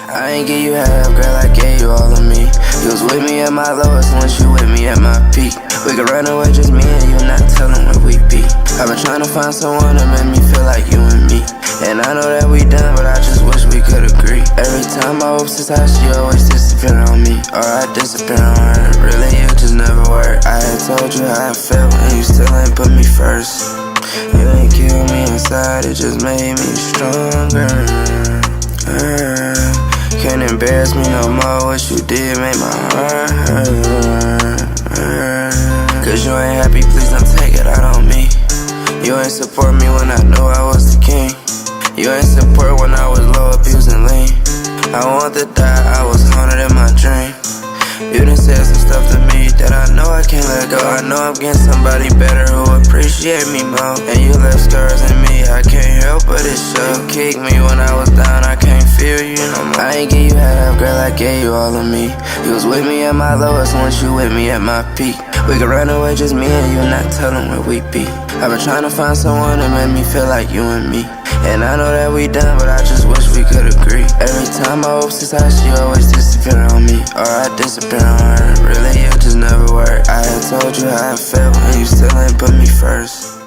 I ain't give you half, girl, I gave you all of me. You was with me at my lowest, once you with me at my peak. We could run away, just me and you, not telling where we be. I've been trying to find someone to make me feel like you and me. And I know that we done, but I just wish we could agree. Every time my hopes is high, she always disappear on me, or I disappear on her. Really, you just never work. I had told you how I felt, and you still ain't put me first. You ain't killed me inside, it just made me stronger. Can't embarrass me no more, what you did made my heart hurt. Cause you ain't happy, please don't take it out on me. You ain't support me when I knew I was the king. You ain't support when I was low, abusing lean. I want to die, I was haunted in my dream. You done said some stuff to me that I know I can't let go. I know I'm getting somebody better who appreciate me more. And you left scars in me, I can't help but it show. You kicked me when I was down, I can't feel you no more. I ain't give you half, girl, I gave you all of me. You was with me at my lowest, once you with me at my peak. We could run away, just me and you, not telling where we be. I've been trying to find someone to make me feel like you and me. And I know that we done, but I just wish we could agree. Every time my hopes is high, she always disappear on me, or I disappear on her. Really, you just never work. I had told you how I felt, and you still ain't put me first.